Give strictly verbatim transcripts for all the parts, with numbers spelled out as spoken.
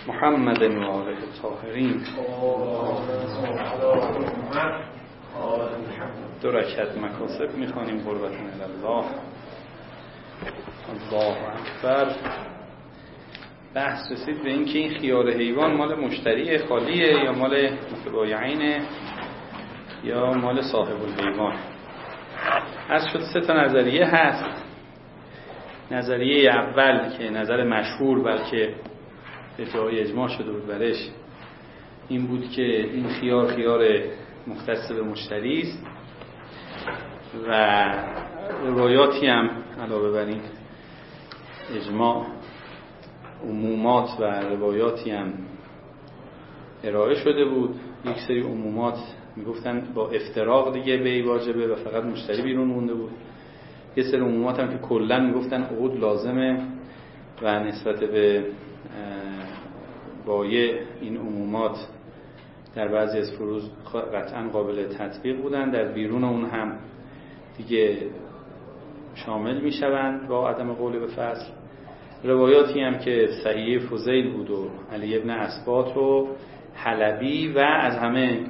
محمد و آله الطاهرین. دو رکعت مکاسب میخوانیم قربتن الله. الله اکبر. بحث رسید به این که این خیار حیوان مال مشتری خالیه یا مال متبایعینه یا مال صاحب الحیوان. از شد سه تا نظریه هست. نظریه اول که نظر مشهور بلکه ادعای اجماع شده بود برش این بود که این خیار خیار مختص به مشتری است و روایاتی هم علاوه بر این اجماع عمومات و روایاتی هم ارائه شده بود. یک سری عمومات میگفتن با افتراق دیگه بیع واجبه و فقط مشتری بیرون مونده بود. یه سری عمومات هم که کلا میگفتن عقود لازمه و نسبت به بایع این عمومات در بعضی از فروض قطعا قابل تطبیق بودن، در بیرون اون هم دیگه شامل میشوند با عدم قول به فصل. روایاتی هم که صحیح فضیل بود و علی ابن اسباط و حلبی و از همه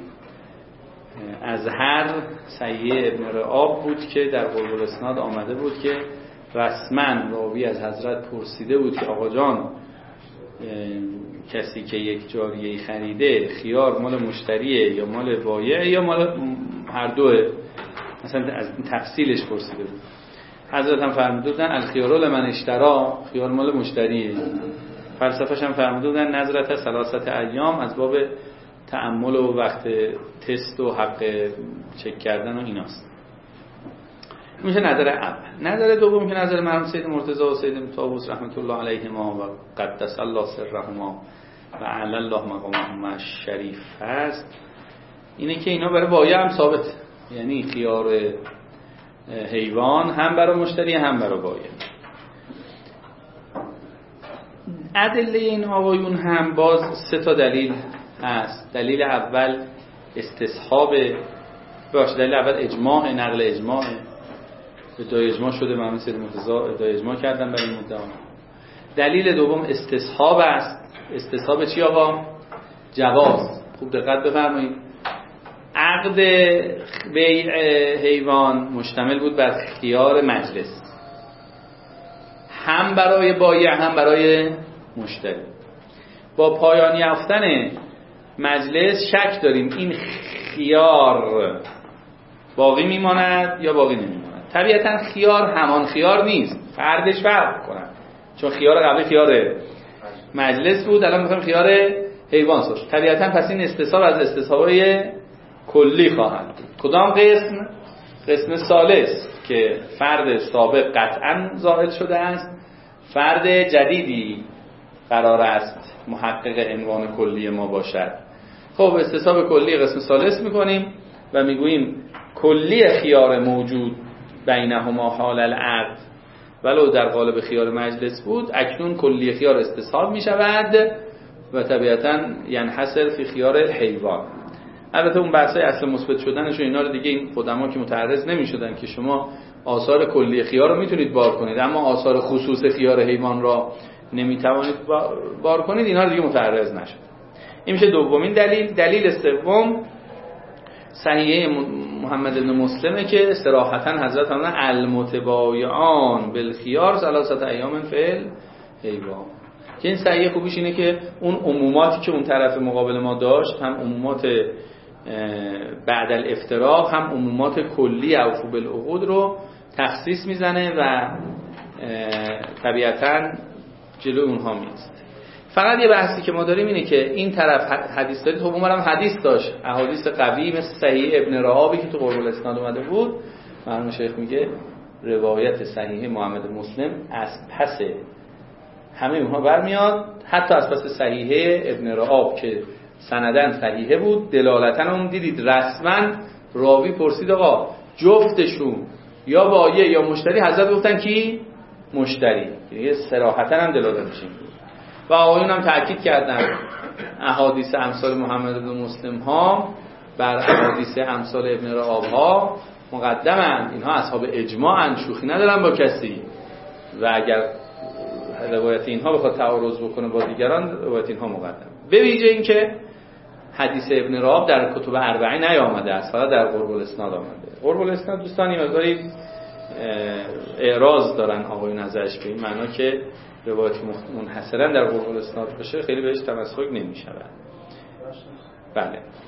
ازهر صحیح ابن رعاب بود که در قلب الاسناد آمده بود که رسما راوی از حضرت پرسیده بود که آقا جان کسی که یک جاریه خریده خیار مال مشتریه یا مال بایع یا مال هر دوه، مثلا از تفصیلش پرسیده بود. حضرت هم فرموده بودن الخیار لمن اشترا، خیار مال مشتریه. فلسفه‌ش هم فرموده بودن نظرت ثلاثت ایام از باب تأمل و وقت تست و حق چک کردن و ایناست. میشه نظر اول. نظر دوم که نظر مرحوم سید مرتضی و سید طاووس رحمت الله علیهما و قدس الله سرهما و علی الله مقامهما الشریف است، اینه که اینا برای بایع هم ثابت، یعنی خیار حیوان هم برای مشتری هم برای بایع. ادله این آقایون هم باز سه تا دلیل هست. دلیل اول استصحاب، باشه دلیل اول اجماع، نقل اجماع، ادعای اجماع شده، مرحوم سید مرتضی ادعای اجماع کردن برای این مدعا. دلیل دوم استصحاب است. استصحاب چی آقا؟ جواز. خوب دقت بفرمایید. عقد بیع حیوان مشتمل بود بر خیار مجلس، هم برای بایع هم برای مشتری. با پایان یافتن مجلس شک داریم این خیار باقی میماند یا باقی نمیماند. طبیعتا خیار همان خیار نیست، فردش فرق کنن، چون خیار قبلی خیار مجلس بود، الان میخوایم خیار حیوان شد. طبیعتا پس این استصحاب از استصحابای کلی خواهد بود. کدام قسم؟ قسم ثالث که فرد سابق قطعا ظاهر شده است، فرد جدیدی قرار است محقق عنوان کلی ما باشد. خب استصحاب کلی قسم ثالث میکنیم و میگوییم کلی خیار موجود بینهما حال العقد ولو در قالب خیار مجلس بود، اکنون کلی خیار استصحاب میشود و طبیعتا ینحصر فی خیار حیوان. البته اون بحثای اصل مثبت شدنش و اینا رو دیگه این قدما که متعرض نمیشدن که شما آثار کلی خیار رو میتونید بار کنید اما آثار خصوص خیار حیوان را نمیتوانید بار کنید، اینا رو دیگه متعرض نشد. این میشه دومین دلیل. دلیل سوم صحیحه محمد بن مسلمه که صراحتا حضرت فرمودن المتبایعان بالخیار ثلاثه ایام فعل حیوان. که این صحیحه خوبیش اینه که اون عموماتی که اون طرف مقابل ما داشت، هم عمومات بعد الافتراق هم عمومات کلی اوفو بالعقود رو تخصیص میزنه و طبیعتا جلو اونها میست. فقط یه بحثی که ما داریم اینه که این طرف حدیث دارید، خب اونم حدیث داشت، احادیث قوی مثل صحیح ابن رعابی که تو قرب الاسناد اومده بود. مرحوم شیخ میگه روایت صحیح محمد مسلم از پس همه اونها برمیاد، حتی از پس صحیح ابن رعاب که سندن صحیحه بود. دلالتا اون دیدید رسما راوی پرسید آقا جفتشون یا بایع یا مشتری، حضرت گفتن کی؟ مشتری. یه صراحتا هم دلالتش این بود و آقایون هم تأکید کردن احادیث امثال محمد بن مسلم ها بر احادیث امثال ابن رعاب ها مقدمن. اینها اصحاب اجماعن، شوخی ندارن با کسی و اگر روایت اینها بخواد تعارض بکنه با دیگران، روایت اینها مقدم. به ویژه اینکه حدیث ابن راب در کتب اربعین نیامده است، فقط در قرب الاسناد آمده. قرب الاسناد دوستانی مقداری اعراض دارن آقایون ازش، به این معنا که روایت منحصرا در قرب الاسناد باشه خیلی بهش تمسک نمیشه. بله.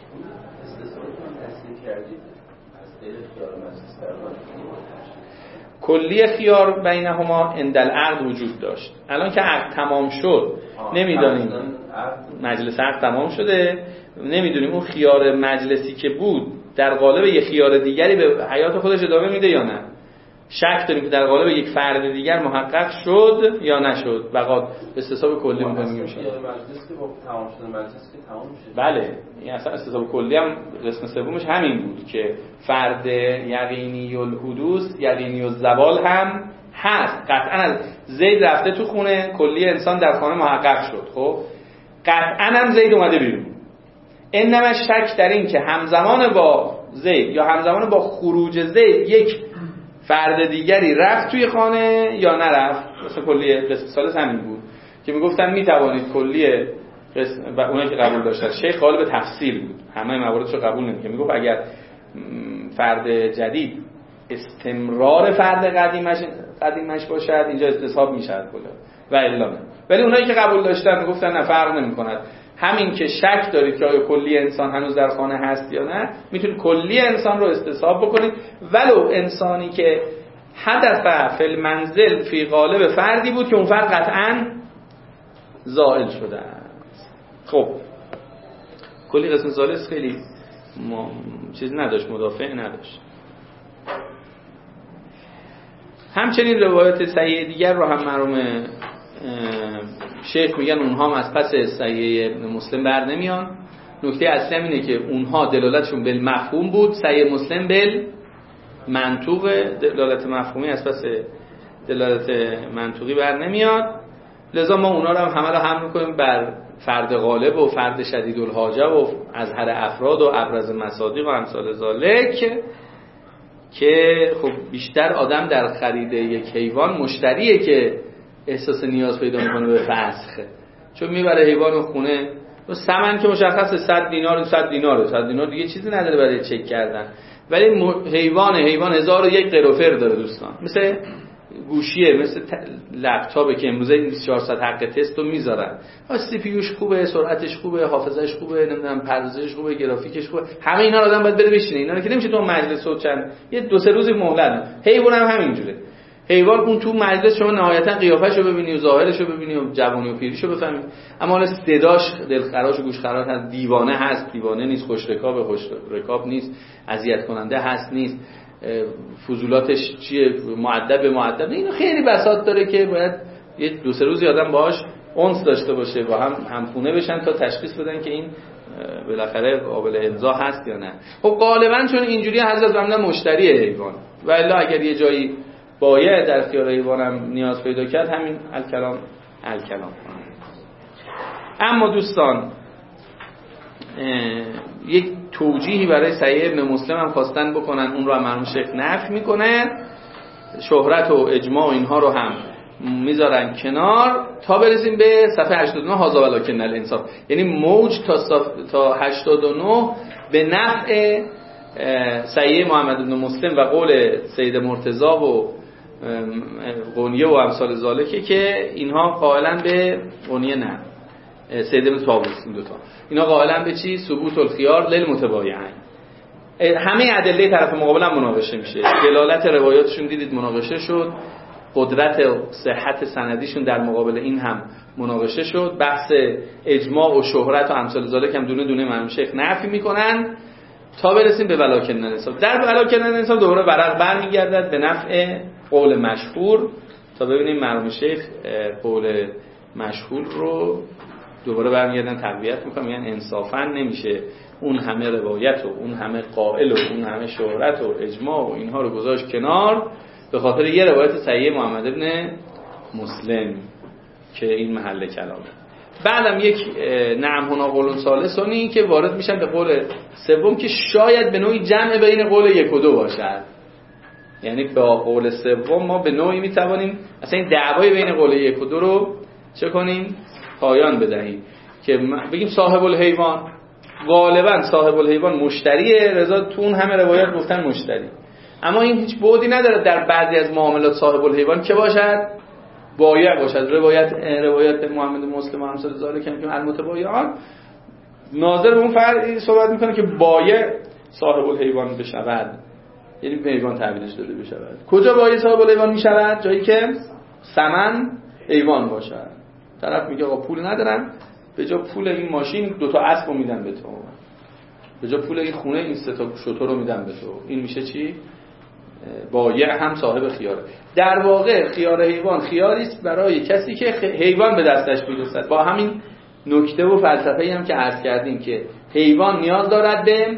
کلی خیار بینهما عند العقد وجود داشت. الان که عقد تمام شد نمیدونیم، مجلس عقد تمام شده، نمیدونیم اون خیار مجلسی که بود در قالب یک خیار دیگری به حیات خودش ادامه میده یا نه. شک داریم که در قالب یک فرد دیگر محقق شد یا نشد. بقا استصحاب کلی میکنیم میشه. مجلس که با تمام شده مجلس که تمام شد. بله، این اصلا استصحاب کلی هم قسم سومش همین بود که فرد یقینی الحدوث یقینی الزوال هم هست. قطعا زید رفته تو خونه، کلی انسان در خانه محقق شد. خب قطعا هم زید اومده بیرون. انما شک در این که همزمان با زید یا همزمان با خروج زید یک فرد دیگری رفت توی خانه یا نرفت. مثلا کلیه قسم سالس همین بود که میگفتن میتوانید کلیه قسم و اونایی که قبول داشتن شیخ غالب تفصیل بود، همه مواردشو قبول نمی‌کنه. میگفت اگر فرد جدید استمرار فرد قدیمش قدیمش باشد اینجا استصحاب میشد کلا و الا نه. ولی اونایی که قبول داشتن میگفتن نه فرق نمی‌کند، همین که شک دارید که آیا کلی انسان هنوز در خانه هست یا نه میتونید کلی انسان رو استصحاب بکنید، ولو انسانی که هدف فی المنزل فی قالب فردی بود که اون فرد قطعاً زائل شده است. خب کلی قسم ثالث خیلی ما... چیز نداشت، مدافع نداشت. همچنین روایت صحیح دیگر رو هم مرحوم شیخ میگن اونها هم از پس صحیح مسلم بر نمیان. نکته اصلی هم اینه که اونها دلالتشون بالمفهوم بود، صحیح مسلم بال منطوق، دلالت مفهومی از پس دلالت منطوقی بر نمیاد. لذا ما اونا رو هم همه رو حمل میکنیم بر فرد غالب و فرد شدید الحاجه و ازهر افراد و ابرز مصادیق و امثال ذالک، که خب بیشتر آدم در خرید یک حیوان مشتریه که احساس نیاز پیدا میکنه به فسخ، چون میبره حیوان خونه و ثمن که مشخصه صد دینار صد دینار صد دینار دیگه چیزی نداره برای چک کردن. ولی حیوان حیوان هزار و یک قروفر داره دوستان، مثل گوشیه، مثل لپتاپه که امروزه این بیست و چهار ساعت حق تست رو میذارن. سی پی یوش خوبه، سرعتش خوبه، حافظه‌اش خوبه، نمیدونم پردازشش خوبه، گرافیکش خوبه، همه اینا رو آدم باید بره بشینه. اینا رو که نمیشه تو مجلس و چند یه دو سه روزی مهلت. حیوان هم همینجوره. حیوان اون تو مجلس شما نهایتا قیافه‌شو ببینی و ظاهرشو ببینی و جوانی و پیریشو بفهمی، اما حالا صداش دلخراش و گوشخراش هست، دیوانه هست دیوانه نیست، خوش رکاب خوش رکاب نیست، اذیت کننده هست نیست، فضولاتش چیه، مؤدب مؤدب، اینو خیلی بساط داره که باید یه دو سه روزی آدم باهاش انس داشته باشه، با هم همخونه بشن تا تشخیص بدن که این بالاخره قابل امضا هست یا نه. خب غالبا چون اینجوری حضرت عمدن مشتری حیوان، و الا اگر یه جایی باید در اختیار حیوانم نیاز پیدا کرد همین الکلام الکلام. اما دوستان یک توجیهی برای صحیح ابن مسلم هم خواستن بکنن، اون رو هم مرحوم شیخ نفی میکنن، شهرت و اجماع و اینها رو هم میذارن کنار تا برسیم به صفحه هشتاد و نه هذا ولکن الانصاف، یعنی موج تا صف... تا هشتاد و نه به نفع صحیح محمد بن مسلم و قول سید مرتضی و قونیه و امثال ذالکه که اینها قائلن به قونیه نه سید ابن طاووس، این دوتا اینا قائلن به چی؟ ثبوت الخیار للمتبایعین. همه ادله طرف مقابل هم مناقشه میشه، دلالت روایاتشون دیدید مناقشه شد، قدرت صحت سندیشون در مقابل این هم مناقشه شد، بحث اجماع و شهرت و امثال ذالک هم دونه دونه مرحوم شیخ نفی میکنن تا برسیم به ولکن الانصاف. در ولکن الانصاف دوباره ورق برمیگردد به نفع قول مشهور تا ببینیم مرحوم شیخ قول مشهور رو دوباره برمیگردن تقویت میکنم، یعنی انصافا نمیشه اون همه روایت و اون همه قائل و اون همه شهرت و اجماع و اینها رو گذاشت کنار به خاطر یه روایت صحیح محمد ابن مسلم که این محل کلامه. بعدم یک نعم هنا قول ثالثونی که وارد میشن به قول سوم که شاید به نوعی جمع بین قول یک و دو باشد. یعنی با قول سوم ما به نوعی میتوانیم اصلا این دعوای بین قول یک و دو رو چه کنیم؟ پایان بدهیم که بگیم صاحب الحیوان، غالبا صاحب الحیوان مشتریه، رضا تو اون همه روایات گفتن مشتری، اما این هیچ بعدی نداره در بعضی از معاملات صاحب الحیوان که باشد بایع باشد. روایت روایت محمد مسلم و امثال ذالک که میگیم المتبایعان ناظر به اون فرد صحبت میکنه که بایع صاحب الحیوان بشود، یعنی به حیوان تحویلش داده بشود. کجا بایع صاحب الحیوان میشود؟ جایی که ثمن حیوان باشد. طرف میگه آقا پول ندارم، به جا پول این ماشین دو تا اسبو میدم به تو، به جا پول این خونه این سه تا شتر رو میدم به تو. این میشه چی؟ بایع هم صاحب خیاره. در واقع خیار حیوان خیاری است برای کسی که حیوان به دستش میرسد. با همین نکته و فلسفه‌ای هم که عرض کردیم که حیوان نیاز دارد به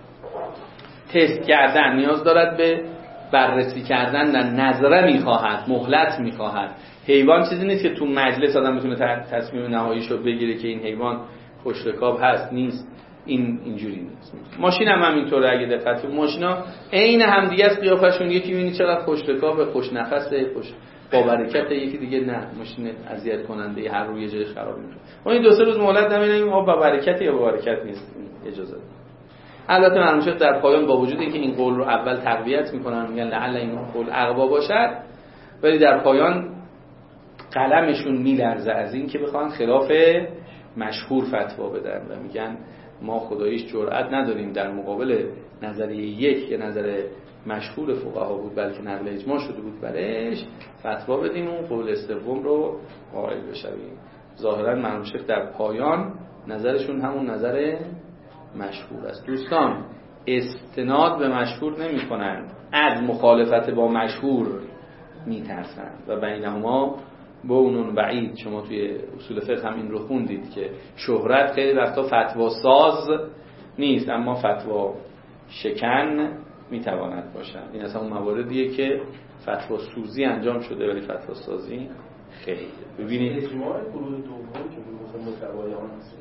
تست کردن، نیاز دارد به بررسی کردن، در نظره میخواهد، مهلت میخواهد. حیوان چیزی نیست که تو مجلس آدم میتونه تصمیم نهاییشو بگیره که این حیوان خوش رکاب هست نیست. این اینجوری نیست. ماشین هم همینطوره. اگه دقت کنید ماشینا عین همدیگه است قیافشون، یکی میبینی چقدر خوش رکاب، خوش نفسه، خوش با برکت، یکی دیگه نه ماشین اذیت کننده، هر روی یه جای خراب میشه. ما این دو سه روز مهلت نمیدیم آ با برکت یا با برکت نیست، اجازه ده. البته مرموشه در پایان با وجود اینکه این قول رو اول تقویت میکنن میگن لعل این قول اقوا باشد، ولی در پایان قلمشون میلرزه از این که بخوان خلاف مشهور فتوا بدن و میگن ما خداییش جرئت نداریم در مقابل نظریه یک که نظر مشهور فقها بود بلکه نقل اجماع شده بود برش فتوا بدیم و قول سوم رو قائل بشویم. ظاهرا مرحوم شیخ در پایان نظرشون همون نظر مشهور است. دوستان استناد به مشهور نمی کنند، از مخالفت با مشهور می ترسند و بینهما بونون بعید. شما توی اصول فقه هم این رو خوندید که شهرت خیلی وقتا فتوا ساز نیست اما فتوا شکن میتواند باشد. این اصلا اون مواردیه که فتوا سوزی انجام شده ولی فتوا سازی خیلی. ببینید اجماع گروه دوم که میگفتن متبایعان هست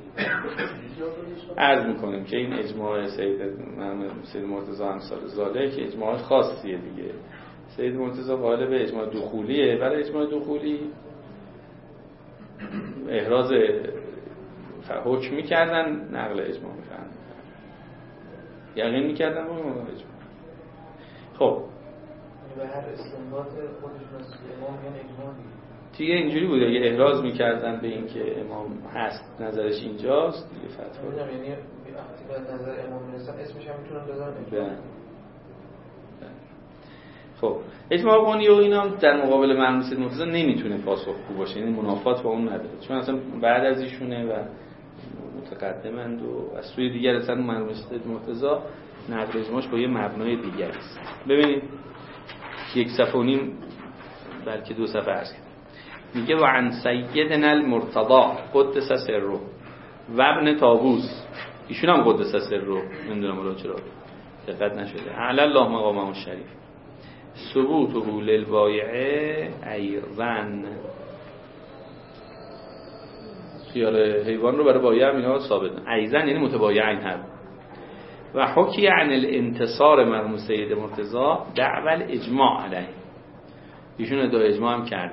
عرض میکنیم که این اجماع سید محمد سید مرتضی امثال ذالک که اجماع خاصیه دیگه. سید مرتضی قائل به اجماع دخولیه، برای اجماع دخولی احراز حکم میکردن، نقل اجماع میکردن، یقین میکردن با اجماع. خب به هر استنباط خودشون از امام میگن اجماع دیگه اینجوری بود، اگه احراز میکردن به این که امام هست نظرش اینجاست دیگه فتوا میدونم. یعنی وقتی به نظر امام میرسن اسمش هم میتونن بذارن اجماع. خب اجماع قونی و اینا در مقابل مرحوم سید مرتضی نمیتونه پاسخگو باشه، یعنی منافات با اون نداره، چون اصلا بعد از ایشونه و متقدمند و از سوی دیگر اصلا مرحوم سید مرتضی نقل اجماعش با یه مبنای دیگر است. ببینید یک صفحه و نیم بلکه دو صفحه است. میگه و عن سیدنا المرتضی قدس سره و ابن طاووس، ایشون هم قدس سره، نمیدونم ولی چرا دقت نشده، اعلی الله مقامه الشریف، ثبوته للبایع ایضا، خیار حیوان رو برای بایع هم اینا ثابت، ایضا یعنی متبایعین هم. و حکی عن الانتصار مرحوم سید مرتضی دعوی الاجماع علیه، ایشون ادعای اجماع هم کرده.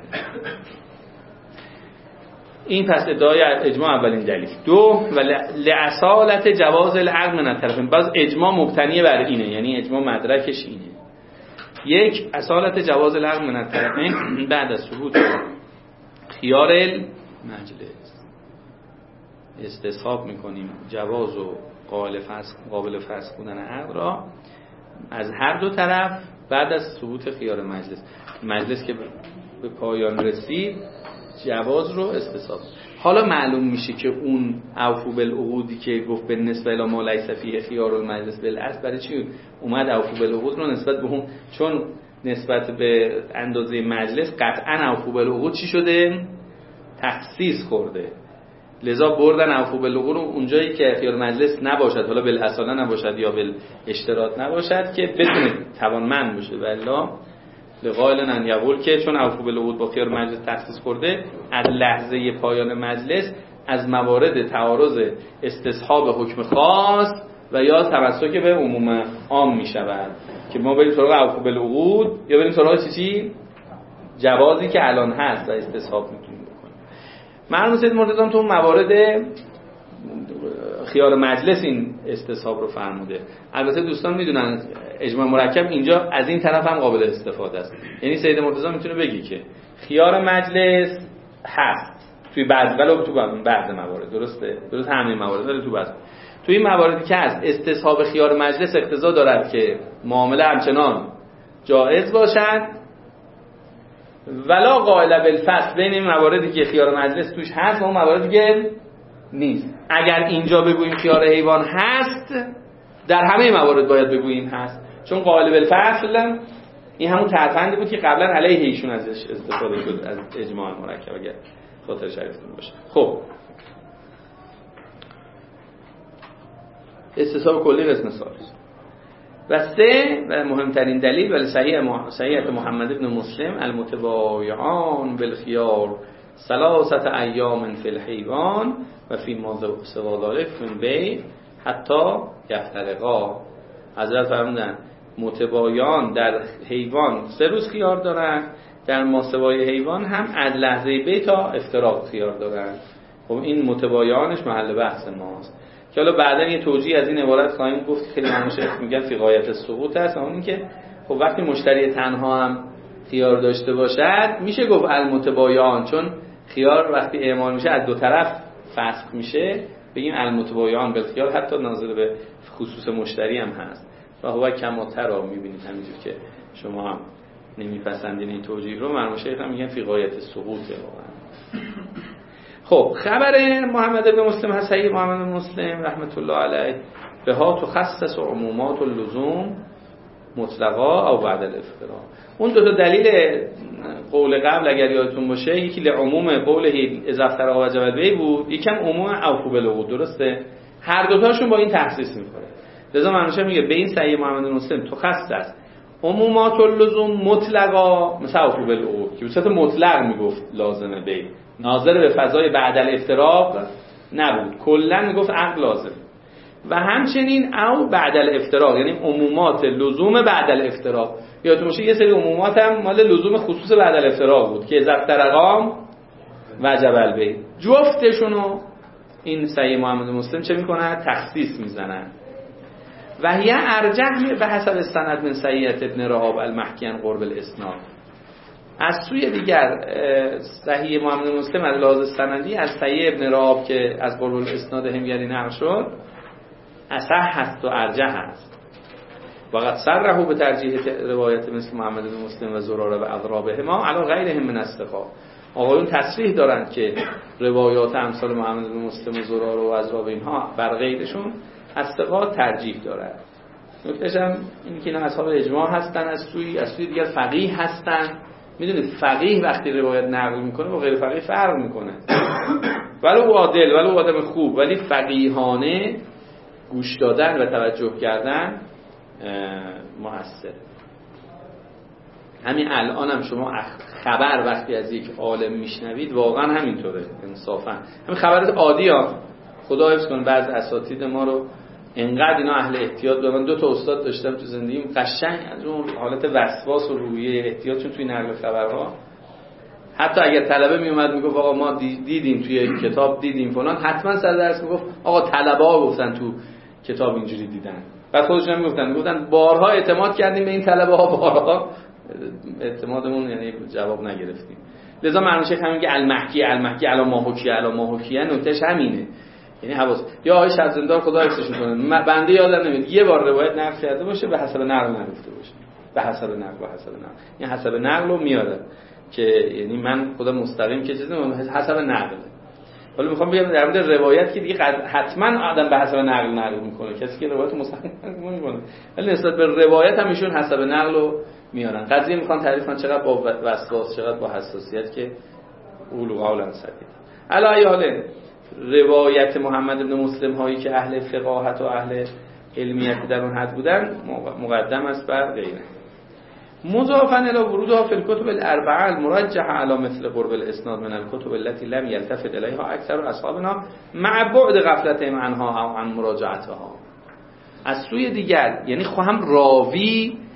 این پس ادعای اجماع اولین دلیل. دو و لعصالت جواز العقل من الطرفین، باز اجماع مبتنی بر اینه، یعنی اجماع مدرکش اینه. یک اصالت جواز العقل من الطرفین بعد از ثبوت خیار المجلس استصحاب میکنیم جواز و قابل فسخ قابل فسخ بودن عقل را از هر دو طرف بعد از ثبوت خیار مجلس. مجلس که به پایان رسید جواز رو استصحاب. حالا معلوم میشه که اون عفو بالعقودی که گفت به نسبت الی ما لیس فیه خیار المجلس بالاصل برای چی اومد عفو بالعقود رو نسبت به اون، چون نسبت به اندازه مجلس قطعا عفو بالعقود چی شده تخصیص خورده، لذا بردن عفو بالعقود اونجایی که خیار مجلس نباشد، حالا بالاصاله نباشد یا بالاشتراط نباشد که بتونه توانمند باشه. والله لقائل ان یقول که چون عفو بالعقود با خیار مجلس تخصیص خورده از لحظه پایان مجلس از موارد تعارض استصحاب حکم خاص و یا تمسک به عموم عام می شود که ما بریم سراغ اوفو بالعقود یا بریم سراغ چی چی جوازی که الان هست و استصحاب میتونیم بکنیم. مرحوم سید مرتضی تو موارد خیار مجلس این استصحاب رو فرموده. البته دوستان میدونن اجماع مرکب اینجا از این طرف هم قابل استفاده است. یعنی سید مرتضی میتونه بگی که خیار مجلس هست توی بعض ولی تو بعض موارد، درسته؟ درست همین موارد ولی تو بعض توی این مواردی که هست استصحاب خیار مجلس اقتضا دارد که معامله همچنان جائز باشد ولا قائل بالفصل بین این مواردی که خیار مجلس توش هست و اون مواردی که نیست. اگر اینجا بگوییم خیار حیوان هست در همه موارد باید بگوییم هست، چون قائل بالفصل این همون ترفندی بود که قبلا علیه ایشون ازش استفاده شد از اجماع مرکب اگر خاطر شریفتون باشه. خب استصحاب کلی قسم ثالث و سه و مهمترین دلیل ولی صحیح صحیحت محمد بن مسلم المتبایعان بالخیار ثلاثه ایام فی الحیوان و فی ما سوا ذلک من بی حتی یفترقا. حضرت فرمودن متبایعان در حیوان سه روز خیار دارن، در ماسوای حیوان هم از لحظه بی تا افتراق خیار دارن. خب این متبایعانش محل بحث ماست که حالا بعدا یه توجیه از این عبارت خواهیم گفت. خیلی معمول شیخ میگن فی غایت السقوط هست، اون که خب وقتی مشتری تنها هم خیار داشته باشد میشه گفت المتبایعان، چون خیار وقتی اعمال میشه از دو طرف فسخ میشه بگیم المتبایعان بالخیار، حتی ناظر به خصوص مشتری هم هست. و هو کماتر رو میبینید همینجور که شما هم نمیپسندین این توجیه رو، مرحوم شیخ هم میگن فی غایت السقوط واقعا. خب خبر محمد بن مسلم حسین محمد بن مسلم رحمت الله علیه به ها تخصص عمومات اللزوم مطلقا او بعد الافتراء. اون دو تا دلیل قول قبل اگر یادتون باشه، یکی لعموم قوله اذا افترا وجب البیع بود، یکم عموم اوفو بالعقود، درسته؟ هر دو تاشون با این تخصیص میکنه. لذا منشه میگه به این صحیح محمد بن مسلم تخصص عمومات اللزوم مطلقا مثل اوفو بالعقود که بصورت مطلق میگفت لازمه بیع، ناظر به فضای بعد الافتراق نبود، کلا میگفت عقد لازم. و همچنین او بعد الافتراق یعنی عمومات لزوم بعد الافتراق. یادتون باشه یه سری عمومات هم مال لزوم خصوص بعد الافتراق بود که اذا افترقا وجب البیع. جفتشونو این صحیح محمد مسلم چه میکنه؟ تخصیص میزنن. و هی ارجح به حسب سند من صحیحت ابن رهاب المحکی عن قرب الاسناد. از سوی دیگر صحیح محمد مسلم از لحاظ سندی از صحیح ابن رهاب که از قرب الاسناد همگری نقل شد اصح هست و ارجح هست. وقد صرحوا به ترجیح روایت مثل محمد بن مسلم و زراره و اضرابه ما علی غیرهم من استقا. آقایون تصریح دارند که روایات امثال محمد بن مسلم و زراره و اضرابه اینها بر غیرشون استقا ترجیح دارد. نکتهش هم این که اینا اصحاب اجماع هستن، از سوی از سوی دیگر فقیه هستن. میدونید فقیه وقتی روایت نقل میکنه با غیر فقیه فرق میکنه. ولو عادل ولو آدم خوب، ولی فقیهانه گوش دادن و توجه کردن مؤثر. همین الان هم شما خبر وقتی از یک عالم میشنوید واقعا همینطوره انصافا. همین خبرات عادی ها خدا حفظ کنه بعض اساتید ما رو انقدر اینا اهل احتیاط دارن. دو تا استاد داشتم تو زندگیم قشنگ از اون حالت وسواس و روحیه احتیاطشون توی نقل خبرها، حتی اگر طلبه می اومد میگفت آقا ما دیدیم توی کتاب دیدیم فلان، حتما سر درس میگفت آقا طلبه ها گفتن تو کتاب اینجوری دیدن. بعد خودشون میگفتن میگفتن بارها اعتماد کردیم به این طلبه ها، بارها اعتمادمون یعنی جواب نگرفتیم. لذا مرحوم شیخ همین که المحکی المحکی علی ما حکی علی ما حکی نکتهش همینه. یعنی حواس یا آقای شهرزندار خدا حفظش کنه، بنده یادم نمیاد یه بار روایت نقل کرده باشه به حسب نقل نگفته باشه، به حسب نقل به حسب نقل، این حسب نقل رو میاره که یعنی من خدا مستقیم که چیزی حسب نقل. حالا میخوام بگم در مورد روایت که دیگه حتما آدم به حسب نقل نقل میکنه، کسی که روایت مستقیم نمیکنه، ولی نسبت به روایت هم ایشون حسب نقل رو میارن. قضیه میخوان تعریف کنن چقدر با وسواس چقدر با حساسیت که اولو قولا سدید. علی حاله روایت محمد بن مسلم هایی که اهل فقاهت و اهل علمیت در اون حد بودن مقدم است بر غیره. مضافاً الی ورودها فی الکتب الاربعه المرجحه علی مثل قرب الاسناد من الکتب التي لم يلتفت الیها اکثر اصحابنا مع بعد غفلتهم عنها او عن مراجعتها. از سوی دیگر یعنی خواهم راوی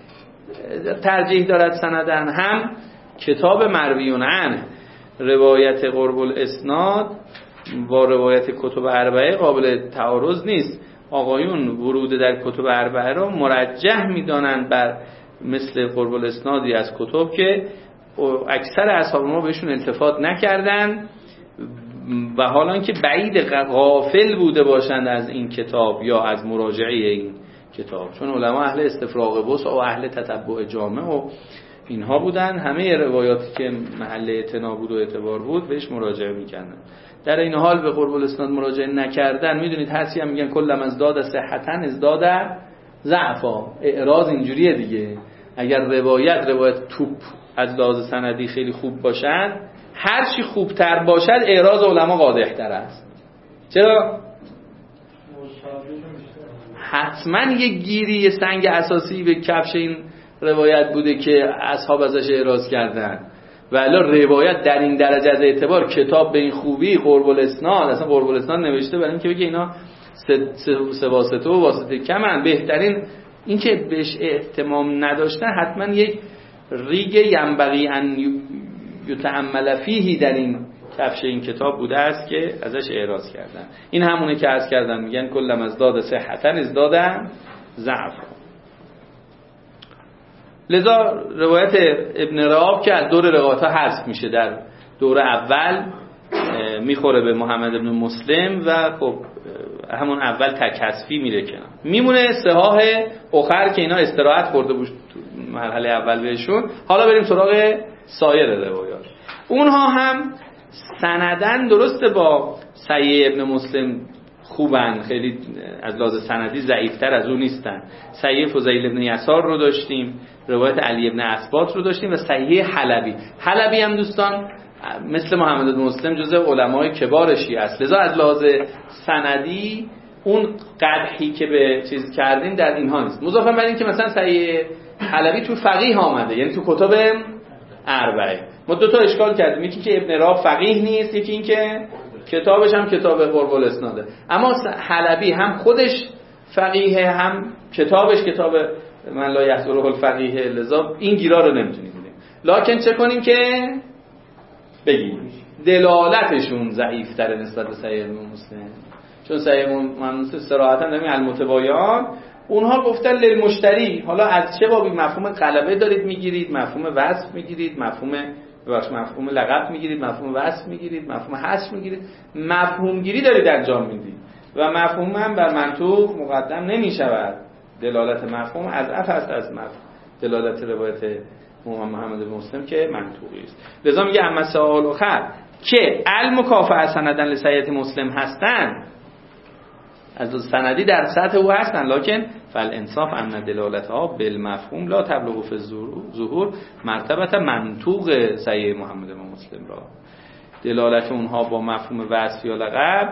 ترجیح دارد سندن، هم کتاب مرویون عنه. روایت قرب الاسناد با روایت کتب اربعه قابل تعارض نیست. آقایون ورود در کتب اربعه را مرجح می‌دانند بر مثل قرب الاسنادی از کتب که اکثر اصحاب ما بهشون التفات نکردن و حالا که بعید غافل بوده باشند از این کتاب یا از مراجعه این کتاب، چون علما اهل استفراغ بص و اهل تتبع جامع و اینها بودن، همه روایاتی که محل اعتنا بود و اعتبار بود بهش مراجعه میکردن. در این حال به قرب الاسناد مراجعه نکردن، میدونید هرچی هم میگن کلم از داد صحتن از داد ضعفا. اعراض اینجوریه دیگه، اگر روایت روایت توپ از لحاظ سندی خیلی خوب باشد، هر چی خوبتر باشد اعراض علما قادح‌تر است. چرا؟ حتما یک گیری، یه سنگ اساسی به کفش این روایت بوده که اصحاب ازش اعراض کردن. ولی روایت در این درجه از اعتبار، کتاب به این خوبی، قرب الاسناد، اصلا قرب الاسناد نوشته برای اینکه بگه اینا سه, سه واسطه و واسطه کمن. بهترین این که بهش اهتمام نداشتن، حتما یک ریگ ینبغی ان یتأمل فیه در این کفش این کتاب بوده است که ازش اعراض کردن. این همونه که عرض کردن، میگن کلم از داد صحتن از دادن ضعف. لذا روایت ابن رعاب که از دور روایت‌ها حذف میشه، در دور اول میخوره به محمد ابن مسلم و خب همون اول تکحذفی میره کنار، میمونه صحاح اخر که اینا استراحت خورده بود مرحله اول بهشون. حالا بریم سراغ سایر روایات. اونها هم سندن درسته با صحیح ابن مسلم خوبن، خیلی از لحاظ سندی ضعیفتر از اون نیستن. صحیح فضیل ابن یسار رو داشتیم، روایت علی ابن اسبات رو داشتیم و صحیح حلبی. حلبی هم دوستان مثل محمد ابن مسلم جزء علمای کبار شیعه است. لذا از لحاظ سندی اون قدحی که به چیز کردیم در اینها نیست. مضافاً بر این که مثلا صحیح حلبی تو فقیه آمده، یعنی تو کتب اربعه. ما دو تا اشکال کردیم، یکی که ابن رعاب فقیه نیست، یکی این که کتابش هم کتاب قرب الاسناده. اما حلبی هم خودش فقیه، هم کتابش کتاب من لا یحضره الفقیه، لذا این گیرا رو نمیتونیم بدیم. لکن چه کنیم که بگیم دلالتشون ضعیف‌تره نسبت به صحیح مسلم، چون صحیح مسلم صراحتاً نمی المتباین اونها گفتن للمشتری. حالا از چه بابی مفهوم غلبه دارید میگیرید، مفهوم وصف میگیرید، مفهوم بخش مفهوم لقب میگیرید، مفهوم وصف میگیرید، مفهوم حذف میگیرید، مفهوم گیری دارید انجام میدید و مفهوم هم بر منطوق مقدم نمیشود. دلالت مفهوم از اف است از مفهوم دلالت روایت محمد بن مسلم که منطوقی است. لذا میگه اما سوال آخر که المکافئه سندن لصحیح مسلم هستن، از سندی در سطح او هستن، لکن فالانصاف ان دلالتها بالمفهوم لا تبلغ فی ظهور مرتبه منطوق صحیح محمد بن مسلم را. دلالت اونها با مفهوم وصف یا لقب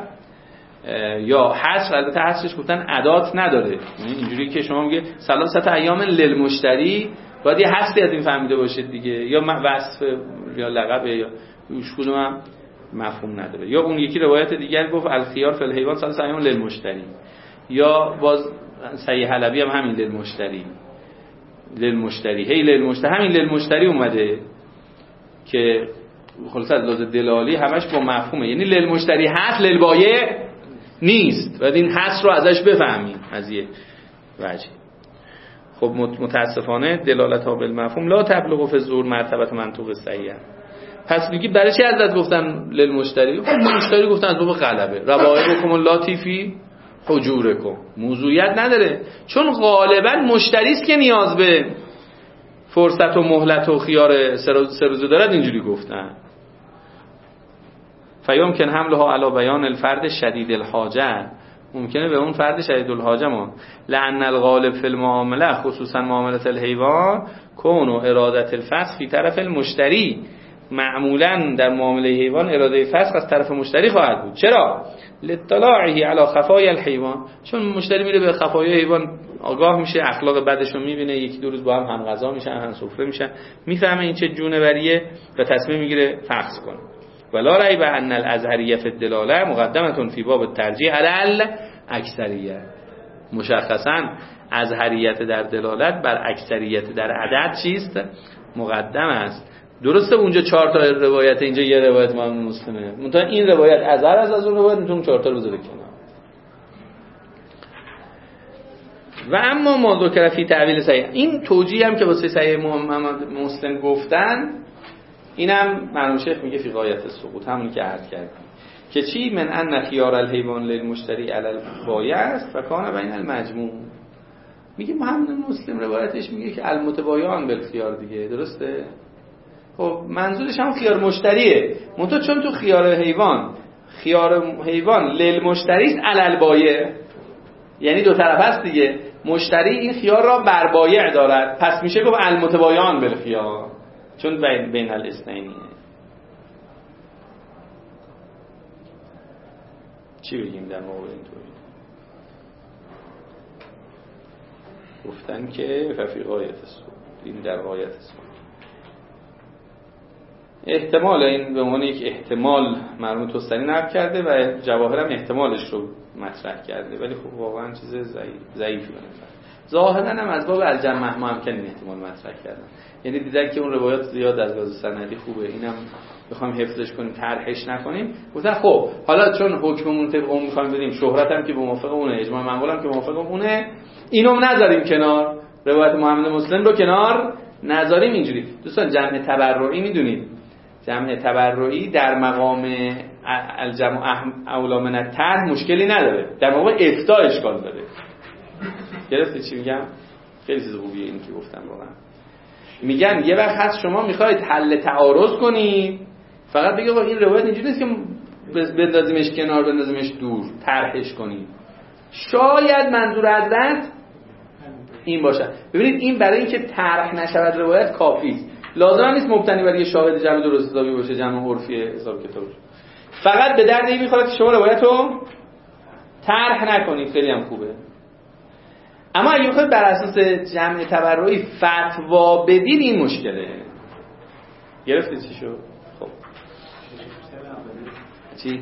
یا حصر، البته حصرش گفتن عدات نداره، یعنی اینجوری که شما میگه ثلاثه ایام للمشتری، باید یه حصری از این فهمیده باشید دیگه، یا وصف یا لقب یا هیچ کدوم هم مفهوم نداره. یا اون یکی روایت دیگر گفت الخيار فی الحیوان ثلاثه ایام للمشتری، یا باز صحیح حلبی هم همین للمشتری للمشتری هی للمشتری همین للمشتری اومده که خلاصه از لحاظ دلالی همش با مفهومه، یعنی للمشتری هست للبایع نیست، بعد این هست رو ازش بفهمیم از یه وجه. خب متاسفانه دلالت ها بالمفهوم لا تبلغ فی الظهور مرتبه منطوق صحیح. پس میگی برای چی حضرت گفتن للمشتری؟ خب مشتری گفتن از باب غلبه، روایبکم اللاتیفی حجورکم، موضوعیت نداره، چون غالبا مشتری است که نیاز به فرصت و مهلت و خیار سروزه دارد، اینجوری گفتن. فیمکن حملها علی بیان الفرد شدید الحاجه، ممکنه به اون فرد شدید الحاجه ما لعن الغالب فی المعامله خصوصا معامله الحیوان کون و ارادت الفسخ فی طرف المشتری، معمولا در معامله حیوان اراده فسخ از طرف مشتری خواهد بود. چرا؟ لطلاعه علی خفای الحیوان، چون مشتری میره به خفای حیوان آگاه میشه، اخلاق بدش رو میبینه، یکی دو روز با هم هم غذا میشن، هم سفره میشن، میفهمه این چه جونوریه و تصمیم میگیره فسخ کنه. ولا ریب ان الازهریه فی الدلاله مقدمه فی باب الترجیح علی الاکثریه. مشخصاً ازهریت در دلالت بر اکثریت در عدد چیست؟ مقدم است. درسته اونجا چهار تا روایت، اینجا یه روایت امام مسلمه، منتها این روایت ازهر از از اون روایت میتونم چهار تا رو بذاره کنار. و اما ما ذکر فی تعویل صحیح، این توجیه هم که واسه صحیح محمد مسلم گفتن، اینم مرحوم شیخ میگه فی غایت السقوط، همونی که عرض کردم که چی؟ من ان خیار الحیوان للمشتری علی البایع است و کان بین المجموع. میگه محمد مسلم روایتش میگه که المتبایعان بالخیار دیگه، درسته؟ خب منظورش هم خیار مشتریه، منتها چون تو خیار حیوان خیار حیوان للمشتری است علی البایع، یعنی دو طرف است دیگه، مشتری این خیار را بر بایع دارد، پس میشه گفت المتبایعان بالخیار، چون بین بین الاثنینیه. چی بگیم در موضوع اینطوری؟ گفتن که ففی غایت السقوط، این در غایت السقوط. احتمال این به عنوان یک احتمال مرحوم توستانی نقل کرده و جواهر هم احتمالش رو مطرح کرده، ولی خب واقعا چیز ضعیف ضعیفی به نظر. ظاهرا هم از باب الجمع ما هم که این احتمال مطرح کردن، یعنی دیدن که اون روایات زیاد از لحاظ سندی خوبه، اینم بخوام حفظش کنیم طرحش نکنیم، گفتن خب حالا چون حکممون طبق اون می‌خوایم بدیم، شهرت هم که موافق اونه، اجماع منقول هم که موافق اونه، اینو نذاریم کنار، روایت محمد مسلم رو کنار نذاریم. اینجوری دوستان جمع تبرعی میدونید، جمع تبرعی در مقام الجمع اولا من الطرح مشکلی نداره، در مقام افتاء اشکال داره. گرفتی چی میگم؟ خیلی چیز خوبیه این که گفتم. واقعا میگن یه وقت هست شما میخواید حل تعارض کنید، فقط بگید این روایت اینجوری نیست که بندازیمش کنار بندازیمش دور، طرحش کنید. شاید منظور حضرت این باشه. ببینید این برای اینکه طرح نشود روایت کافی است، لازم نیست مبتنی بر یه شاهد جمع درست حسابی باشه، جمع عرفی حساب کتاب. فقط به درد این میخوره که شما روایت رو طرح نکنید، خیلی هم خوبه. اما اگه بخواید بر اساس جمع تبرعی فتوا بدید این مشکله. گرفتید چی شد؟ خب چی؟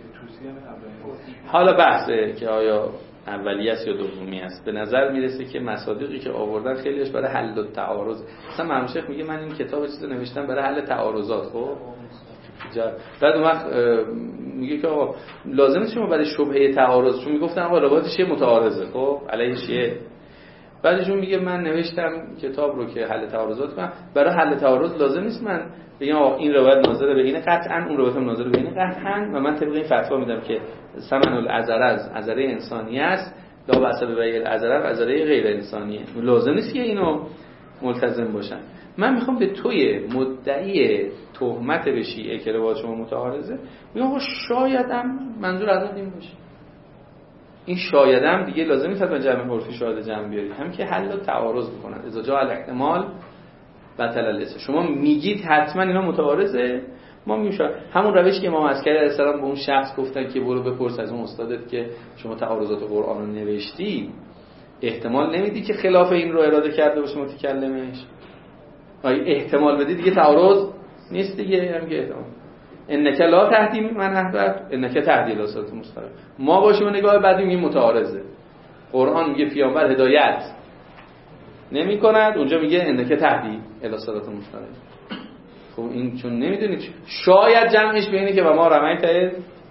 حالا بحثه که آیا اولیه است یا دومی است. به نظر میرسه که مصادیقی که آوردن خیلیش برای حل تعارض. مثلا مرحوم شیخ میگه من این کتاب چیزو نوشتم برای حل تعارضات. خب بعد اون وقت میگه که آقا لازمه شما برای شبهه تعارض، چون میگفتن آقا روایتش متعارضه، خب علیهش یه، بعدشون میگه من نوشتم کتاب رو که حل تعارضات کنم، برای حل تعارض لازم نیست من بگم آقا این روایت ناظر به این قطعا، اون روایت هم ناظر به این قطعا، و من طبق این فتوا میدم که ثمن العذره از عذره انسانی است، لا بأس به العذره و عذره غیر انسانیه. لازم نیست که اینو ملتزم باشن. من میخوام به توی مدعی تهمت به شیعه که روایت شما متعارضه میگم آقا شاید هم منظور از این باشه. این شاید هم دیگه لازم نیست حتما جمع عرفی شاهد جمع بیارید، هم که حل و تعارض بکنن. اذا جاء الاحتمال بطل الاسم. شما میگید حتما اینا متعارضه، ما میگیم شاید. همون روشی که امام عسکری علیه السلام به اون شخص گفتن که برو بپرس از اون استادت که شما تعارضات قرآن رو نوشتی، احتمال نمیدی که خلاف این رو اراده کرده باشه متکلمش؟ آیا احتمال بدی دیگه تعارض نیست دیگه، هم که احتمال. انک لا تهدی من احببت انک تهدی الی صراط مستقیم. ما باشیم و نگاه بعدی میگیم متعارضه. قرآن میگه پیامبر هدایت نمی کند، اونجا میگه انک تهدی الی صراط مستقیم. خب این چون نمیدونید شاید جمعش به اینه که و ما رمیت رمیت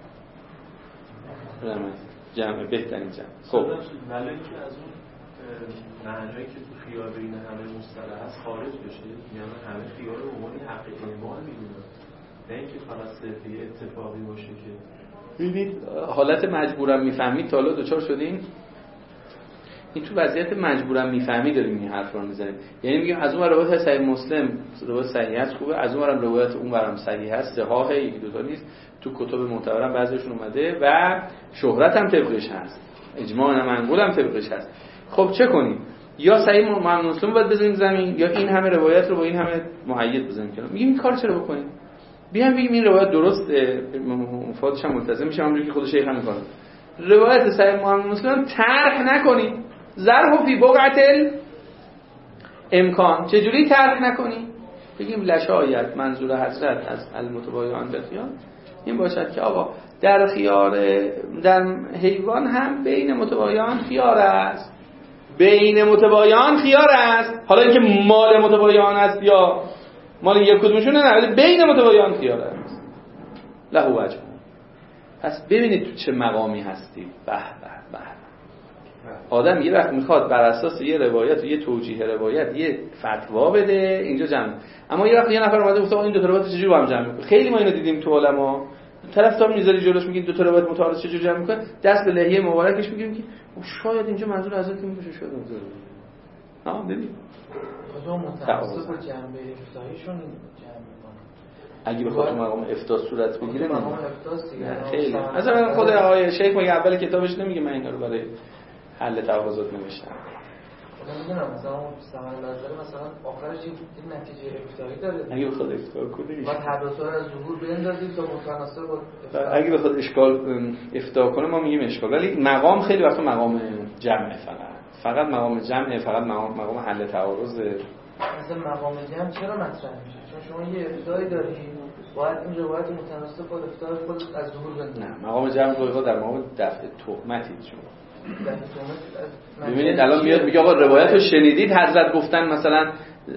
جمع بهترین جمع. خب ولی که از اون معنایی که تو خیال بین همه مصطلح هست خارج بشه، یعنی همه خیال رو عنوان حق ایمان میدونن، نه اینکه فقط صرف یه اتفاقی باشه که ببینید حالت مجبورم میفهمید. تا حالا دوچار شدین این تو وضعیت مجبورم میفهمی داریم این حرف رو میزنیم، یعنی میگیم از اون روایت صحیح مسلم روایت صحیح است خوبه، از اون روایت اون برام صحیح است صحاح، یکی دو تا نیست، تو کتب معتبرم بعضیشون اومده و شهرت هم طبقش هست، اجماع منقول هم طبقش هست. خب چه کنیم؟ یا صحیح مسلم باید بزنیم زمین، یا این همه روایت رو با این همه مؤید بزنیم کنیم. میگیم این کار چرا بکنیم؟ بیام بگیم این روایت درسته، مفادش هم ملتزم میشه، همونجوری که خود شیخ هم میکنه. روایت صحیح محمد مسلم طرح نکنید، ظرف فی بقعه امکان. چجوری طرح نکنید؟ بگیم لشایت منظور حضرت از المتبایعان بخیال این باشد که آقا در خیار در حیوان هم بین متبایان خیار است، بین متبایان خیار است. حالا اینکه مال متبایان است یا مال یک کدومشون نه، بین متبایان خیار است. له وجه. پس ببینید تو چه مقامی هستید. به به به. آدم یه وقت میخواد بر اساس یه روایت و یه توجیه روایت یه فتوا بده اینجا جمع، اما یه وقت یه نفر اومده گفته این دو تا روایت چجوری با هم جمع میکنه. خیلی ما اینو دیدیم تو علما، طرف تا میذاری جلوش میگین دو تا روایت متعارض چجوری جمع میکنه، دست به لحیه مبارکش میگیم که شاید اینجا منظور حضرت این باشه، شاید منظور ها ببین کدوم متعصب با جنبه افتاییشون جمع میکنه. اگه بخواد مقام افتاء صورت بگیره مقام افتاء دیگه خیلی مثلا خود آقای شیخ میگه اول کتابش نمیگه من اینا رو برای حل تعارضات نوشتم. من میدونم مثلا اون ثمر نظر مثلا آخرش این نتیجه افتایی داره. اگه بخواد افتاء کنه بعد هر دو تا از ظهور بندازید تا متناسب با اگه بخواد اشکال افتاء کنه ما میگیم اشکال، ولی مقام خیلی وقتا مقام جمع فقط فقط مقام جمع فقط مقام مقام حل تعارض. مثلا مقام جمع چرا مطرح میشه؟ چون شما یه افتایی دارید باید این روایت متناسب با افتای خود از ظهور بندازید. نه مقام جمع رو در مقام دفع تهمتید شما. ببینید الان میاد میگه آقا روایت رو شنیدید حضرت گفتن مثلا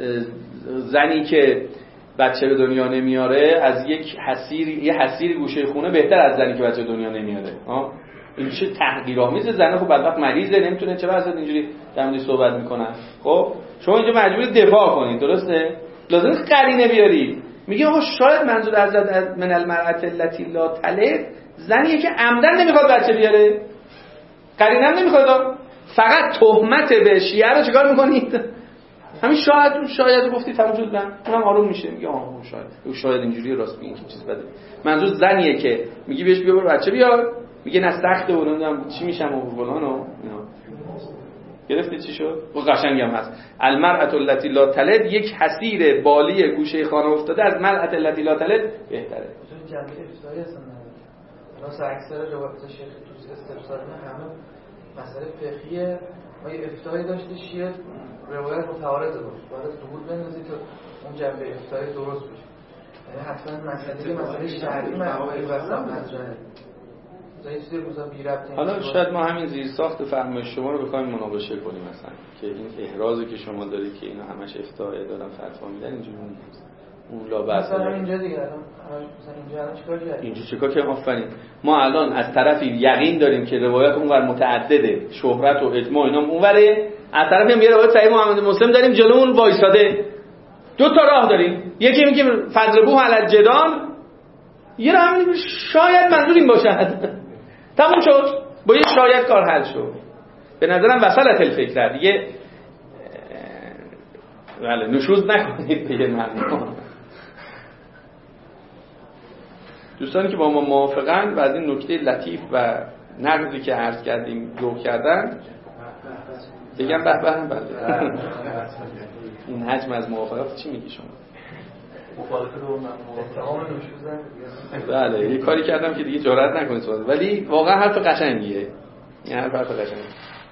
زنی که بچه به دنیا نمیاره از یک حسیر یه حسیر گوشه خونه بهتر از زنی که بچه به دنیا نمیاره. ها این چه تحقیرآمیز، زنه خب بدبخت مریضه نمیتونه، چرا حضرت اینجوری در موردش صحبت میکنن؟ خب شما اینجا مجبورید دفاع کنید، درسته؟ لازم قرینه بیارید. میگه آقا شاید منظور حضرت من المرأة التي لا تلد زنیه که عمدن نمیخواد بچه بیاره، قرینه هم نمیخواد، فقط تهمت به شیعه رو چیکار میکنید؟ همین شاید شاید گفتی تموم شد، من اونم آروم میشه میگه آها شاید او شاید اینجوری راست میگه چیز بده. منظور زنیه که میگی بهش بیا برو بچه بیار، میگه نه سخته و نمیدونم چی میشم و فلان و اینا. گرفتی چی شد؟ و قشنگم هست المرأة التي لا تلد، یک حسیر بالی گوشه خانه افتاده از مرأة التي لا تلد بهتره. جنبه افتایی هستن واسه اکثر روایت شیخ توسی استفسار همه مسئله فقهیه. ما یه افتایی داشته شیعه روایت متعارض باشه باید ثبوت بندازید تا اون جنبه افتایی درست بشه. یعنی حتما مسئله مسئله شرعی مسئله واسه مطرحه. حالا شاید ما همین زیر ساخت فهم شما رو بخوایم مناقشه کنیم مثلا که این احرازی که شما دارید که اینا همش افتاء دارن فتوا میدن اینجوری نیست. اون لا بأس مثلا اینجا دیگه الان مثلا اینجا الان چیکار کردیم؟ اینجا چیکار کردیم؟ آفرین. ما الان از طرفی یقین داریم که روایات اونور متعدده، شهرت و اجماع اینا اونوره، از طرفی هم یه روایت صحیح محمد مسلم داریم جلومون وایساده. دو تا راه داریم، یکی میگه فضربوه علی الجدال، یه راه میگه شاید منظور این باشه. تموم شد، با یه شاید کار حل شد. به نظرم وصلت الفکر دیگه بله نشوز نکنید به مردم. دوستانی که با ما موافقن و از این نکته لطیف و نقدی که عرض کردیم ذوق کردن بگم به به بله. این حجم از موافقت چی میگی شما؟ بله یه کاری کردم که دیگه جرئت نکنید سوال، ولی واقعا حرف قشنگیه. این حرف حرف قشنگیه.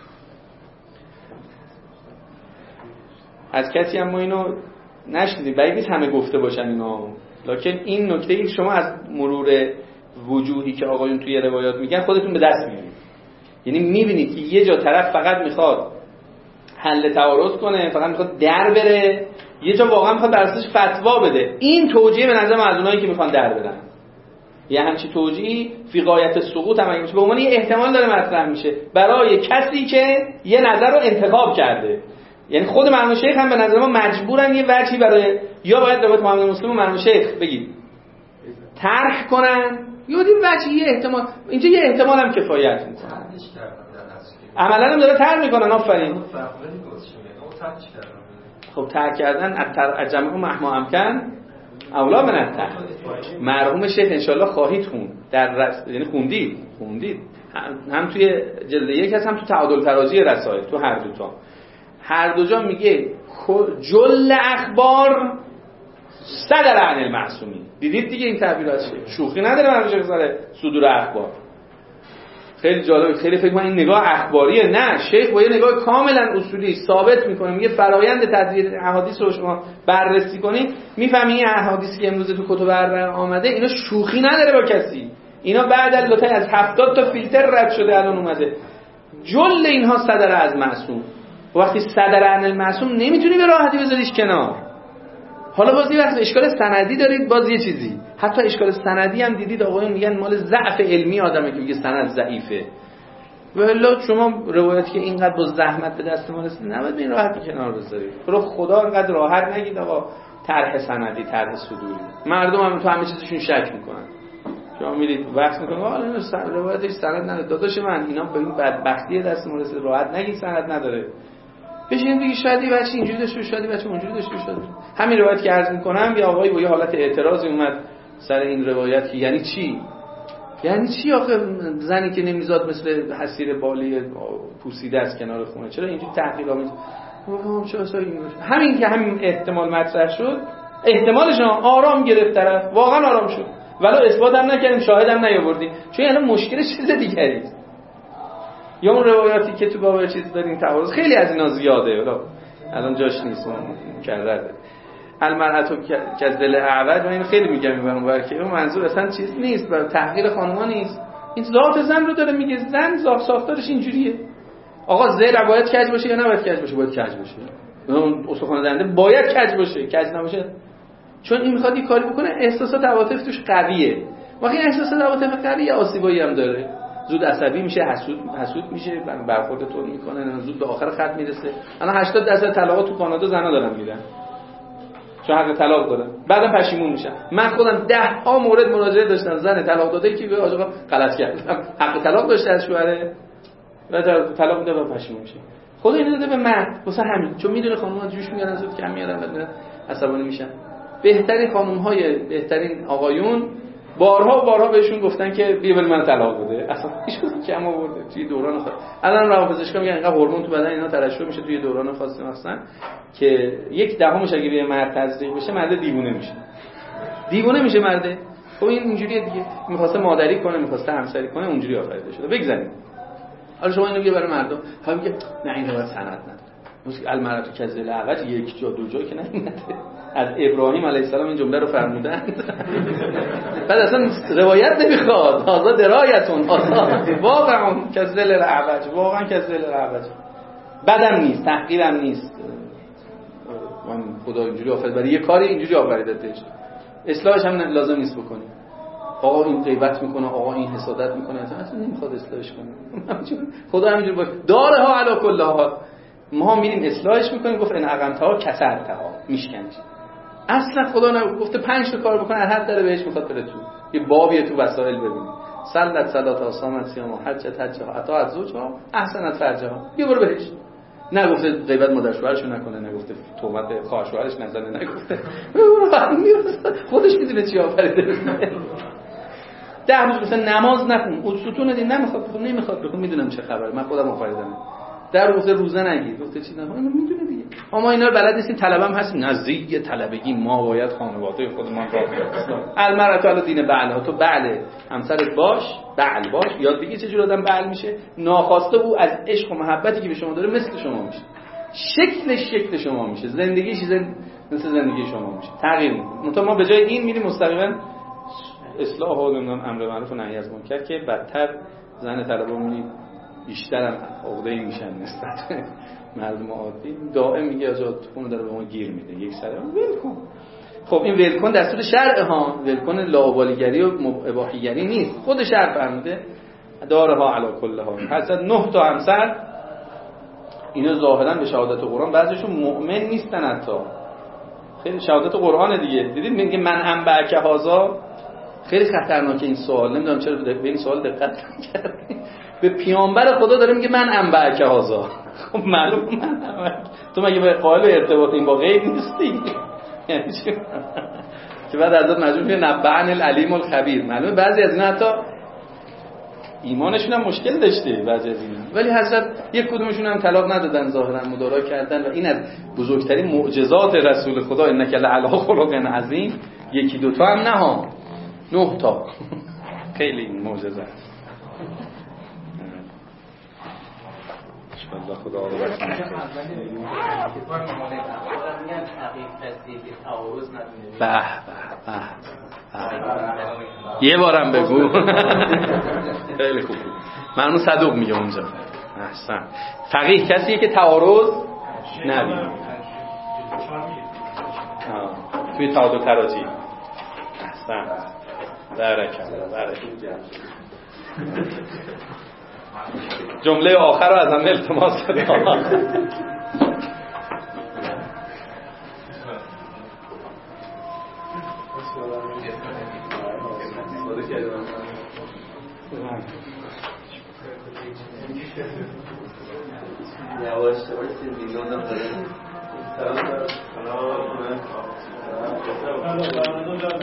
از کسی هم ما اینو نشنیدیم، بعید نیست همه گفته باشن اینا، لکن این نکته ای شما از مرور وجوهی که آقایون توی روایات میگن خودتون به دست میارید. یعنی میبینید که یه جا طرف فقط میخواد حل تعارض کنه، فقط میخواد در بره، یه جا واقعا میخواد بر اساسش فتوا بده. این توجیه به نظر من از اونایی که میخوان در بدن. یه همچین توجیه فی غایت سقوط هم میشه، به عنوان یه احتمال داره مطرح میشه برای کسی که یه نظر رو انتخاب کرده. یعنی خود مرحوم شیخ هم به نظر ما مجبورن یه وجهی برای یا باید روایت محمد مسلم و مرحوم شیخ بگید طرح کنن، یا این وجهی یه احتمال اینجا یه احتمال هم کفایت میکنه. عملا هم داره طرح میکنن. آفرین. خب طرح کردن از جمع مهما امکن اولا من الطرح. مرحوم شیخ انشالله خواهید خون در رس... یعنی خوندید خوندید هم توی جلد یک هست هم تو تعادل ترازی رسائل، تو هر دو تا هر دو جا میگه جل اخبار صدر عن المعصومین. دیدید دیگه این تعبیرات چیه؟ شوخی نداره مرحوم شیخ سر صدور اخبار. خیلی جالبه، خیلی فکر کنم این نگاه اخباریه. نه، شیخ با یه نگاه کاملا اصولی ثابت میکنه، میگه فرایند تدوین احادیث رو شما بررسی کنید میفهمی این احادیثی که امروز تو کتب اربعه آمده اینا شوخی نداره با کسی، اینا بعد البته از هفتاد تا فیلتر رد شده الان اومده. جل اینها صدر از معصوم. وقتی صدر عن المعصوم نمیتونی به راحتی بذاریش کنار. حالا بازی وقت اشکال سندی دارید، باز یه چیزی، حتی اشکال سندی هم دیدید آقایون میگن مال ضعف علمی آدمه که میگه سند ضعیفه. والا شما روایتی که اینقدر با زحمت به دست ما رسید نباید به این راحتی کنار بذارید. برو خدا اینقدر راحت نگید آقا طرح سندی، طرح صدوری. مردم هم تو همه چیزشون شک میکنن. شما میرید وقت میکنید آقا این روایتش سند نداره. داداش من اینا به این بدبختی دست ما رسید، راحت نگید سند نداره. بشین دیگه شاید یه بچه اینجوری داشته باشه، شاید یه بچه اونجوری داشته باشه. همین روایت که عرض میکنم یه آقایی با یه حالت اعتراضی اومد سر این روایت که یعنی چی؟ یعنی چی آخه زنی که نمیزاد مثل حصیر بالی پوسیده از کنار خونه چرا اینجوری تحقیر آمیز؟ چرا این همین که همین احتمال مطرح شد، احتمالش آرام گرفت طرف، واقعا آرام شد. ولی اثبات هم نکردیم، شاهد هم نیاوردیم، چون الان مشکل چیز دیگری است. یا اون روایاتی که تو باب چیز داریم تعارض، خیلی از اینا زیاده، ولی الان جاش نیست مکرره. المرأة کالذل اعوج و این خیلی میگم میبرم بر که اون منظور اصلا چیز نیست، برای تحقیر خانم‌ها نیست. این ذات زن رو داره میگه، زن ذات ساختارش اینجوریه. آقا ذل باید کج باشه یا نباید کج باشه؟ باید کج باشه. اون استخوان دنده باید کج باشه، کج نباشه چون این میخواد یه کاری بکنه احساسات عواطف توش قویه. وقتی احساسات عواطف قویه آسیبایی هم داره، زود عصبی میشه، حسود حسود میشه، برخورد طور میکنه، زود به آخر خط میرسه. الان هشتاد درصد طلاقات تو کانادا زنا دارن میدن چون حق طلاق دارن، بعدم پشیمون میشن. من خودم ده ها مورد مراجعه داشتم زن طلاق داده که به آقا غلط کردم، حق طلاق داشته از شوهره و طلاق میده و پشیمون میشه. خدا اینو داده به مرد واسه همین، چون میدونه خانم‌ها جوش میارن زود کم میارن بعد عصبانی میشن. بهترین خانم‌های بهترین آقایون بارها و بارها بهشون گفتن که بیا بری من طلاق بده، اصلا هیچ کم آورده توی دوران خاص. الان روانپزشکا میگن اینقدر هورمون تو بدن اینا ترشح میشه توی دوران خاصی مثلا که یک دهمش اگه به مرد تزریق بشه مرد دیوونه میشه. دیوونه میشه مرد. خب این اینجوریه دیگه، می‌خواسته مادری کنه، می‌خواسته همسری کنه، اونجوری آفریده شده. بگذاریم. حالا شما اینو میگه برای مردم، حالا میگه نه این روایت سند نداره. مثلا المرأة کالذل اعوج یک جا دو جا که نمیاد. از ابراهیم علیه السلام این جمله رو فرمودند. بعد اصلا روایت نمیخواد، هذا درایتون، واقعا کالذل اعوج، واقعا کالذل اعوج. بدم نیست، تحقیرم نیست. من خدا اینجوری آفرید برای یه کاری اینجوری آفریدتش. اصلاحش هم لازم نیست بکنی. آقا این غیبت میکنه، آقا این حسادت میکنه، اصلا نمیخواد اصلاحش کنه. خدا همینجوری باشه. دارها علی کل حال. ما میریم اصلاحش میکنیم، گفت ان اقمتها کسرتها، میشکنش. اصلا خدا نگفته پنج تا کار بکن از هر در بهش میخواد بره تو. یه بابیه تو وسائل ببینید. صلات صلات صامت صیام حجت حجها عطا از زوجها احسنت فرجها. بیا برو بهش. نگفته غیبت مادر شوهرشو نکنه، نگفته تهمت خواهر شوهرش نزنه، نگفته خودش میدونه چی آفریده. ده روز مثلا نماز نخون، اون ستون دین نمیخواد بخون، نمیخواد بخون، میدونم چه خبره، من خودم آفریدم. در روزه روزه نگیر، گفته چی نه، اینو میدونه دیگه. اما اینا رو بلد نیستیم، طلبم هستیم، نزدیک طلبگی ما باید خانواده خودمان را بیاریم. المرأة علی دین بعلها، تو بعل همسرت باش، بعل باش، یاد بگیر چه جور آدم بعل میشه. ناخواسته او از عشق و محبتی که به شما داره مثل شما میشه، شکلش شکل شما میشه، زندگیش مثل زندگی شما میشه، تغییر میکنه. مثلا ما به جای این میریم مستقیما اصلاح و نمیدونم امر معروف و نهی از منکر که بدتر زن طلبا میبینید بیشتر هم عقده‌ای میشن نسبت به مردم عادی. دائم میگه آجا خونه داره به ما گیر میده، یک سره ول کن. خب این ول کن دستور شرع ها، ول کن لاابالیگری و اباحیگری نیست، خود شرع فرموده دارها علی کل حال. پس نه تا همسر اینا ظاهرا به شهادت قرآن بعضیشون مؤمن نیستن، حتی خیلی شهادت قرآن دیگه. دیدید میگه من انبعک هذا، خیلی خطرناکه این سوال، نمیدونم چرا به این سوال دقت نکردید. به پیامبر خدا داره میگه من انبعک هذا. خب معلوم من تو مگه به قائل ارتباط این با غیب نیستی؟ یعنی چی؟ که بعد حضرت مجبور میشه نبعن العلیم الخبیر. معلومه بعضی از اینا حتی ایمانشون هم مشکل داشته بعضی از اینا، ولی حضرت یک کدومشون هم طلاق ندادن، ظاهرا مدارا کردن. و این از بزرگترین معجزات رسول خدا، انک لعلی خلق عظیم. یکی دو تا هم نه ها، نه تا. خیلی معجزه است. الله خدا عاقبت به به به یه بارم بگو. خیلی خوب. من اون صدوق میگم اونجا. احسن. فقیه کسیه که تعارض نبینه. توی تعادل تراجی. احسن. بارکالله بارکالله. جمله آخر رو از هم التماس کنم. یواش یواش دیگران رو